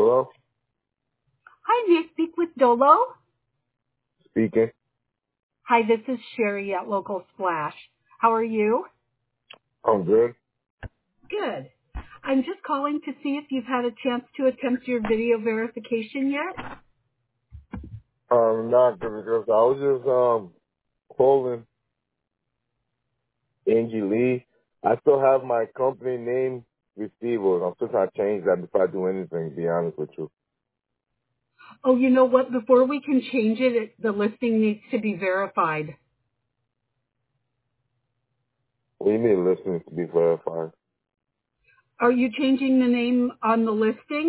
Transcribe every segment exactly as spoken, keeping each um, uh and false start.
Hello? Hi, may I speak with Dolo? Speaking. Hi, this is Sherry at Local Splash. How are you? I'm good. Good. I'm just calling to see if you've had a chance to attempt your video verification yet. Um, not good because I was just um calling Angie Lee. I still have my company name receivable. I'm still trying to change that before I do anything, to be honest with you. Oh, you know what? Before we can change it, it the listing needs to be verified. We need listeners to be verified. Are you changing the name on the listing?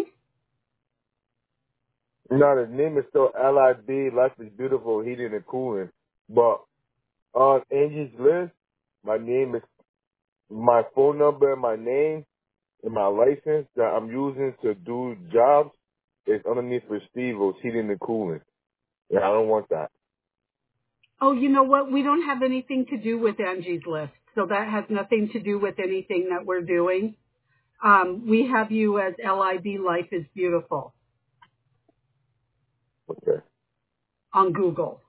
No, the name is still L I B, Life is Beautiful, Heating and Cooling. But on Angie's list, my name is, my phone number and my name and my license that I'm using to do jobs is underneath Restivo's Heating and Cooling. Yeah, I don't want that. Oh, you know what? We don't have anything to do with Angie's List, so that has nothing to do with anything that we're doing. Um, we have you as L I B Life is Beautiful Okay. on Google.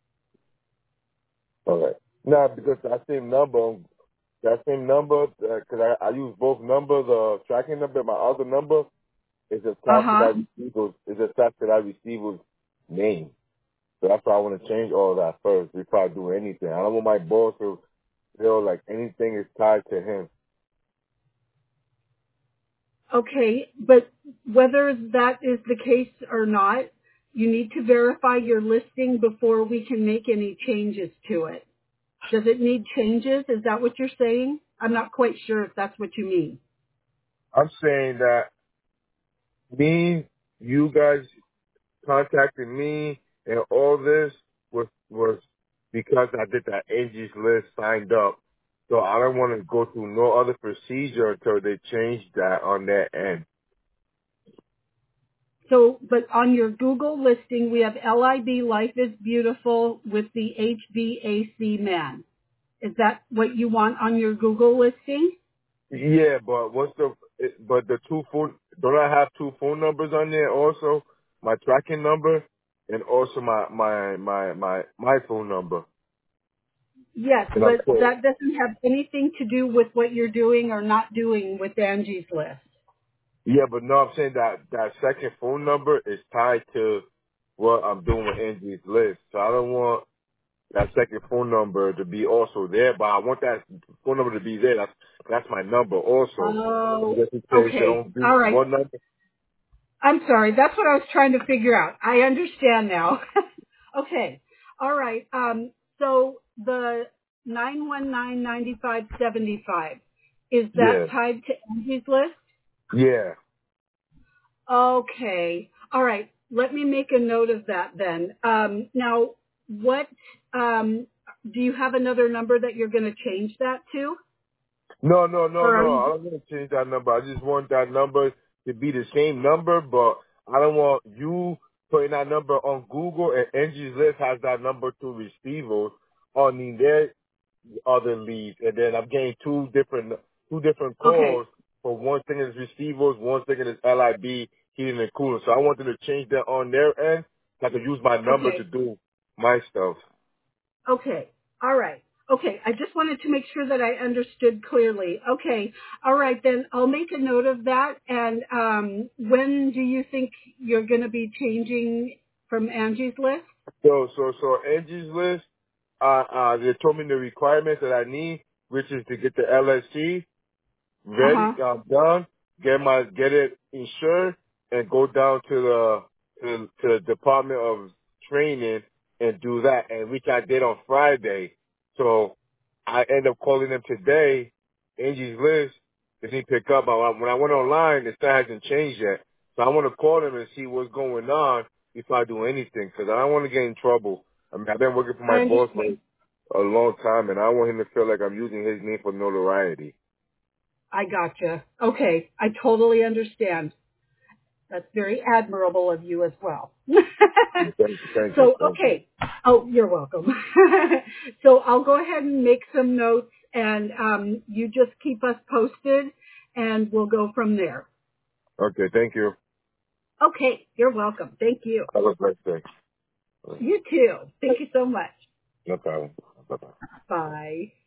All right. Now, because that same number, that same number, because I, I use both numbers, uh, tracking number, my other number is attached to Uh-huh. that receiver's, is attached to that receiver's name. So that's why I want to change all of that first before I do anything. I don't want my boss to feel like anything is tied to him. Okay, but whether that is the case or not, you need to verify your listing before we can make any changes to it. Does it need changes? Is that what you're saying? I'm not quite sure if that's what you mean. I'm saying that me, you guys contacted me and all this was was because I did that Angie's List, signed up. So I don't want to go through no other procedure until they change that on their end. So, but on your Google listing, we have L I B Life is Beautiful with the H V A C man. Is that what you want on your Google listing? Yeah, but what's the but the two phone? Don't I have two phone numbers on there also? My tracking number and also my my my my my phone number. Yes, And I'm but told. that doesn't have anything to do with what you're doing or not doing with Angie's List. Yeah, but no, I'm saying that that second phone number is tied to what I'm doing with Angie's List. So I don't want that second phone number to be also there, but I want that phone number to be there. That's that's my number also. Oh, Just in case they okay. don't do All right. one number. I'm sorry. That's what I was trying to figure out. I understand now. Okay. All right. Um, so the nine one nine nine five seven five, is that Yeah, tied to Angie's List? yeah. Okay. All right. Let me make a note of that then. Um, now, what, um, do you have another number that you're going to change that to? No, no, no, Or are no. you, I don't want to change that number. I just want that number to be the same number, but I don't want you putting that number on Google and Angie's List has that number to receive on their other leads, and then I'm getting two different two different okay. calls for one thing is receivers, one thing is L I B heating and cooling. So I wanted to change that on their end so I could use my number to Okay. do my stuff. Okay. All right. Okay. I just wanted to make sure that I understood clearly. Okay. All right. Then I'll make a note of that. And um, when do you think you're going to be changing from Angie's List? So so so Angie's List, uh, uh, they told me the requirements that I need, which is to get the L S C ready, Uh-huh. um, done, get my, get it insured, and go down to the, to, to the Department of Training and do that, and which I did on Friday. So I end up calling them today, Angie's List, they didn't pick up. But when I went online, it still hasn't changed yet. So I want to call them and see what's going on before I do anything, because I don't want to get in trouble. I mean, I've been working for I my boss for understand. a long time, and I don't want him to feel like I'm using his name for notoriety. I gotcha. Okay. I totally understand. That's very admirable of you as well. Thank you, thank you, So, thank you. okay. Oh, you're welcome. So I'll go ahead and make some notes and um, you just keep us posted and we'll go from there. Okay, thank you. Okay, you're welcome. Thank you. Have a blessed day. You too. Thank you so much. No problem. Bye-bye. Bye.